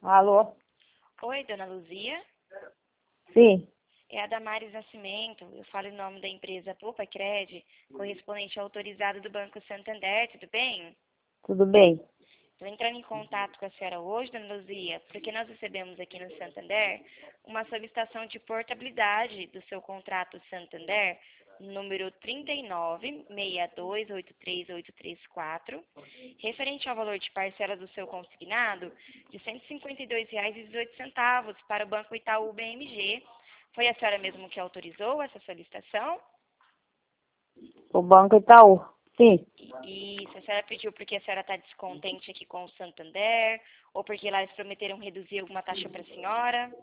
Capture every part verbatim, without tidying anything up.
Alô? Oi, dona Luzia. Sim. É a Damares Nascimento. Eu falo em nome da empresa Poupa Cred, correspondente autorizado do Banco Santander, tudo bem? Tudo bem? Estou entrando em contato com a senhora hoje, dona Luzia, porque nós recebemos aqui no Santander uma solicitação de portabilidade do seu contrato Santander, número trinta e nove, seis dois oito três oito três quatro, referente ao valor de parcela do seu consignado de cento e cinquenta e dois reais e dezoito centavos para o Banco Itaú B M G. Foi a senhora mesmo que autorizou essa solicitação? O Banco Itaú. Sim. E se a senhora pediu porque a senhora está descontente aqui com o Santander, ou porque lá eles prometeram reduzir alguma taxa para a senhora?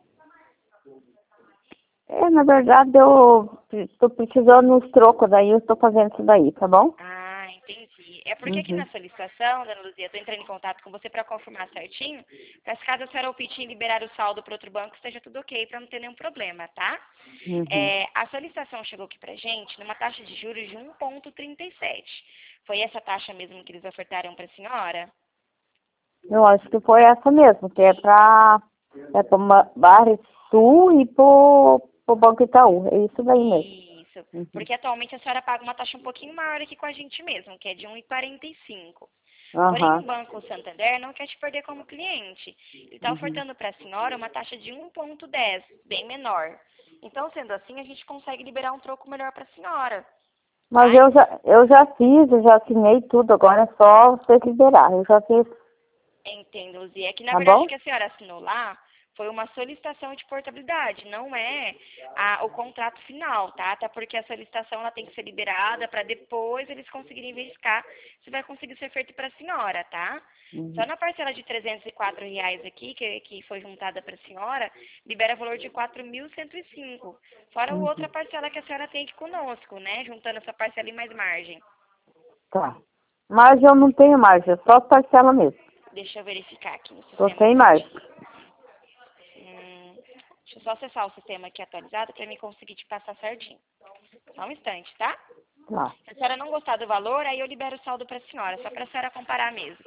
É, na verdade, eu estou precisando dos trocos, daí eu estou fazendo isso daí, tá bom? Ah, entendi. É porque aqui Uhum. na solicitação, dona Luzia, estou entrando em contato com você para confirmar certinho, caso caso a senhora opte em liberar o saldo para outro banco, esteja tudo ok, para não ter nenhum problema, tá? Uhum. É, a solicitação chegou aqui pra gente numa taxa de juros de um vírgula trinta e sete. Foi essa taxa mesmo que eles ofertaram para a senhora? Eu acho que foi essa mesmo, que é para é para Barra Sul e pro, pro Banco Itaú. É isso daí mesmo. Isso, Uhum. porque atualmente a senhora paga uma taxa um pouquinho maior aqui com a gente mesmo, que é de um vírgula quarenta e cinco. Porém, o Aham. Banco Santander não quer te perder como cliente. Ele está Uhum. ofertando para a senhora uma taxa de um vírgula dez, bem menor. Então, sendo assim, a gente consegue liberar um troco melhor para a senhora. Mas Tá? eu já, eu já fiz, eu já assinei tudo, agora é só você que liberar. Eu já fiz, Entendo, Luzia. É que, na tá verdade, o bom? que a senhora assinou lá foi uma solicitação de portabilidade, não é a- o contrato final, tá? Até porque a solicitação ela tem que ser liberada para depois eles conseguirem verificar se vai conseguir ser feito para a senhora, tá? Só Uhum. na parcela de trezentos e quatro reais aqui, que, que foi juntada para a senhora, libera valor de quatro mil cento e cinco. Fora a outra Uhum. parcela que a senhora tem aqui conosco, né? Juntando essa parcela e mais margem. Tá. Mas eu não tenho margem, é só parcela mesmo. Deixa eu verificar aqui no Tô sistema sem margem. certinho. Hum, deixa eu só acessar o sistema aqui atualizado para mim conseguir te passar certinho. Só um instante, tá? Tá. Se a senhora não gostar do valor, aí eu libero o saldo para a senhora, só para a senhora comparar mesmo.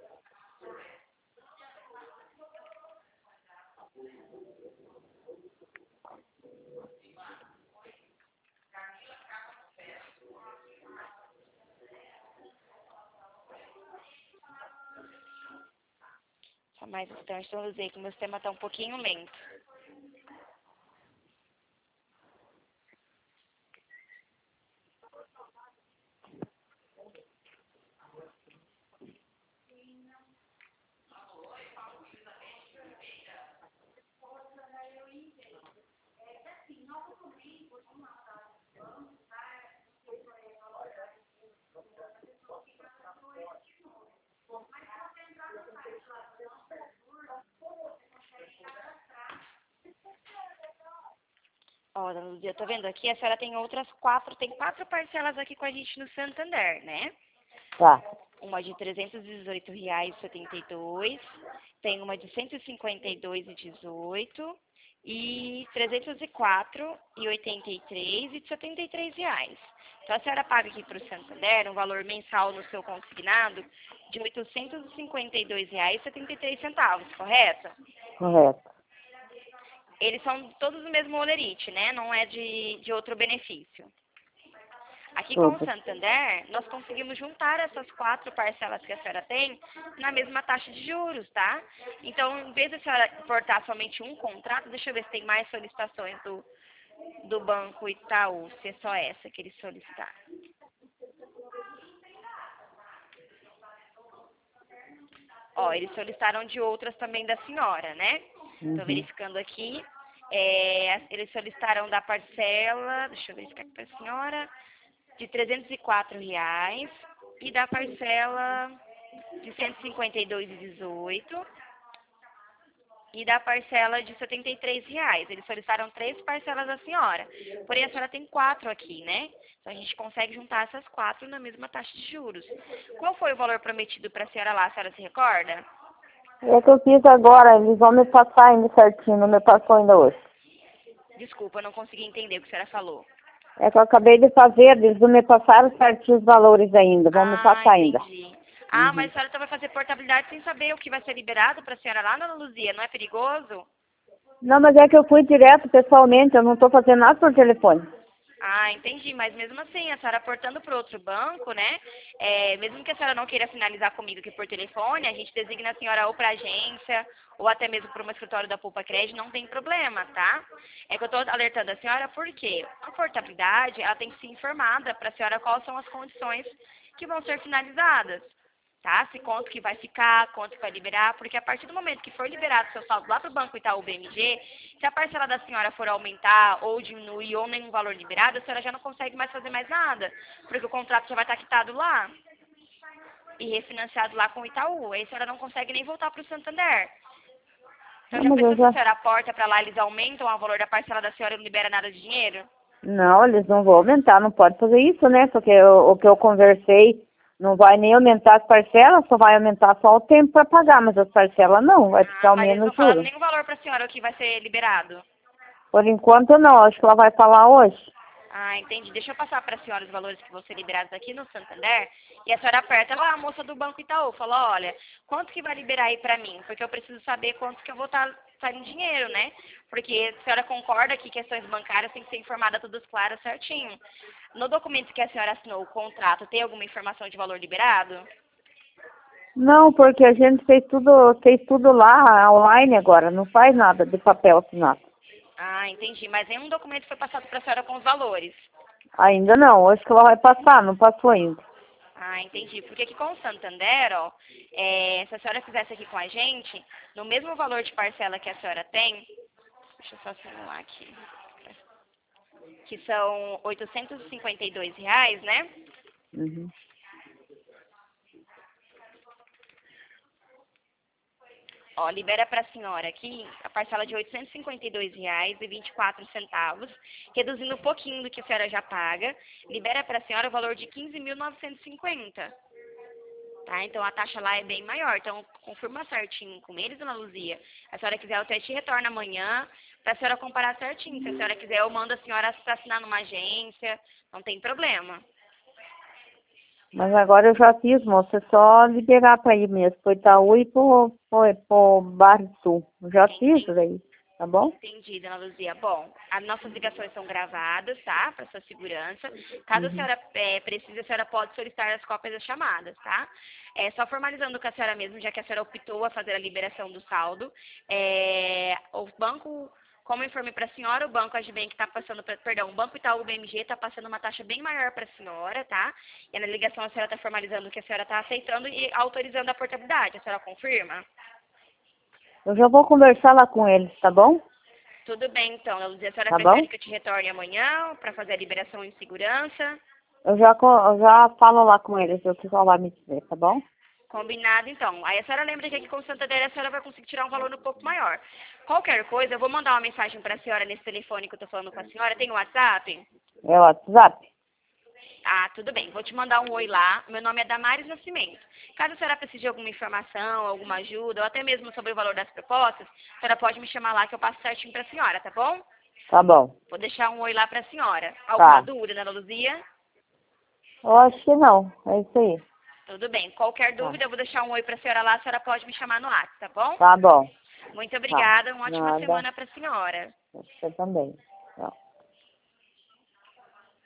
Só mais um instante, eu usei que o meu sistema está um pouquinho lento. Ó, dona Luzia, eu tô vendo aqui, a senhora tem outras quatro, tem quatro parcelas aqui com a gente no Santander, né? Tá. Uma de trezentos e dezoito reais e setenta e dois, tem uma de cento e cinquenta e dois reais e dezoito e trezentos e quatro e oitenta e três e de setenta e três reais. Então a senhora paga aqui para o Santander um valor mensal no seu consignado de oitocentos e cinquenta e dois reais e setenta e três centavos, correto? Correto. Eles são todos do mesmo olerite, né? Não é de, de outro benefício. Aqui com o Tudo. Santander, nós conseguimos juntar essas quatro parcelas que a senhora tem na mesma taxa de juros, tá? Então, em vez de a senhora importar somente um contrato, deixa eu ver se tem mais solicitações do, do Banco Itaú, se é só essa que eles solicitaram. Ó, eles solicitaram de outras também da senhora, né? Estou Uhum. verificando aqui. É, eles solicitaram da parcela, deixa eu verificar aqui para a senhora, de trezentos e quatro reais e da parcela de cento e cinquenta e dois reais e dezoito e da parcela de setenta e três reais. Eles solicitaram três parcelas da senhora. Porém, a senhora tem quatro aqui, né? Então, a gente consegue juntar essas quatro na mesma taxa de juros. Qual foi o valor prometido para a senhora lá? A senhora se recorda? É que eu fiz agora, eles vão me passar ainda certinho, não me passou ainda hoje. Desculpa, eu não consegui entender o que a senhora falou. É que eu acabei de fazer, eles não me passaram certinho os valores ainda, vão me Ah, passar ainda. entendi. Ah, Uhum. mas a senhora então vai fazer portabilidade sem saber o que vai ser liberado para a senhora lá, dona Luzia, não é perigoso? Não, mas é que eu fui direto pessoalmente, eu não estou fazendo nada por telefone. Ah, entendi, mas mesmo assim, a senhora portando para outro banco, né? É, mesmo que a senhora não queira finalizar comigo aqui por telefone, a gente designa a senhora ou para agência, ou até mesmo para um escritório da Poupa Crédito, não tem problema, tá? É que eu estou alertando a senhora porque a portabilidade, ela tem que ser informada para a senhora quais são as condições que vão ser finalizadas. Tá? Se quanto que vai ficar, quanto que vai liberar, porque a partir do momento que for liberado o seu saldo lá para o Banco Itaú B M G, se a parcela da senhora for aumentar ou diminuir ou nenhum valor liberado, a senhora já não consegue mais fazer mais nada, porque o contrato já vai estar quitado lá e refinanciado lá com o Itaú. Aí a senhora não consegue nem voltar para o Santander. Então Não, já mas eu pensou se a já... senhora porta para lá, eles aumentam o valor da parcela da senhora e não libera nada de dinheiro? Não, eles não vão aumentar, não pode fazer isso, né? Porque eu- o que eu conversei não vai nem aumentar as parcelas, só vai aumentar só o tempo para pagar, mas as parcelas não, vai Ah, ficar o mas eles não menos falaram juros. nenhum valor para a senhora o que vai ser liberado. Por enquanto não, acho que ela vai falar hoje. Ah, entendi. Deixa eu passar para a senhora os valores que vão ser liberados aqui no Santander. E a senhora aperta lá a moça do Banco Itaú. Fala, olha, quanto que vai liberar aí para mim? Porque eu preciso saber quanto que eu vou estar tá, em dinheiro, né? Porque a senhora concorda que questões bancárias tem que ser informada todas claras certinho. No documento que a senhora assinou o contrato, tem alguma informação de valor liberado? Não, porque a gente fez tudo, fez tudo lá online agora, não faz nada de papel assinado. Ah, entendi. Mas nenhum documento foi passado para a senhora com os valores. Ainda não, acho que ela vai passar, não passou ainda. Ah, entendi. Porque aqui com o Santander, ó, é, se a senhora fizesse aqui com a gente, no mesmo valor de parcela que a senhora tem, deixa eu só simular aqui, que são oitocentos e cinquenta e dois reais, né? Uhum. Ó, libera para a senhora aqui a parcela de oitocentos e cinquenta e dois reais e vinte e quatro centavos, reduzindo um pouquinho do que a senhora já paga. Libera para a senhora o valor de quinze mil novecentos e cinquenta. Tá? Então a taxa lá é bem maior. Então confirma certinho com eles, dona Luzia. Se a senhora quiser, eu até te retorno amanhã para a senhora comparar certinho. Se a senhora quiser, eu mando a senhora para assinar numa agência. Não tem problema. Mas agora eu já fiz, moça, é só liberar para ir mesmo, pro Itaú e pro, pro, pro Barra do Sul. Eu já fiz Entendi. isso aí, tá bom? Entendi, dona Luzia. Bom, as nossas ligações são gravadas, tá? Para sua segurança. Caso a Uhum. senhora é, precise, a senhora pode solicitar as cópias das chamadas, tá? É, só formalizando com a senhora mesmo, já que a senhora optou a fazer a liberação do saldo. É, o banco, como eu informei para a senhora, o banco Agibank está passando, pra, perdão, o banco Itaú B M G está passando uma taxa bem maior para a senhora, tá? E na ligação a senhora está formalizando que a senhora está aceitando e autorizando a portabilidade. A senhora confirma? Eu já vou conversar lá com eles, tá bom? Tudo bem, então. Dona Luzia, a senhora Tá prefere bom? que eu te retorne amanhã para fazer a liberação em segurança? Eu já, co- eu já falo lá com eles, o que ela vai me dizer, tá bom? Combinado, então. Aí a senhora lembra que aqui com o Santander a senhora vai conseguir tirar um valor um pouco maior. Qualquer coisa, eu vou mandar uma mensagem para a senhora nesse telefone que eu estou falando com a senhora. Tem o WhatsApp? É o WhatsApp? Ah, tudo bem. Vou te mandar um oi lá. Meu nome é Damares Nascimento. Caso a senhora precise de alguma informação, alguma ajuda, ou até mesmo sobre o valor das propostas, a senhora pode me chamar lá que eu passo certinho para a senhora, tá bom? Tá bom. Vou deixar um oi lá para a senhora. Alguma Tá. dúvida, Ana Luzia? Eu acho que não, é isso aí. Tudo bem. Qualquer Tá. dúvida, eu vou deixar um oi para a senhora lá. A senhora pode me chamar no WhatsApp, tá bom? Tá bom. Muito Tá. obrigada. Uma ótima Nada. semana para a senhora. Você também.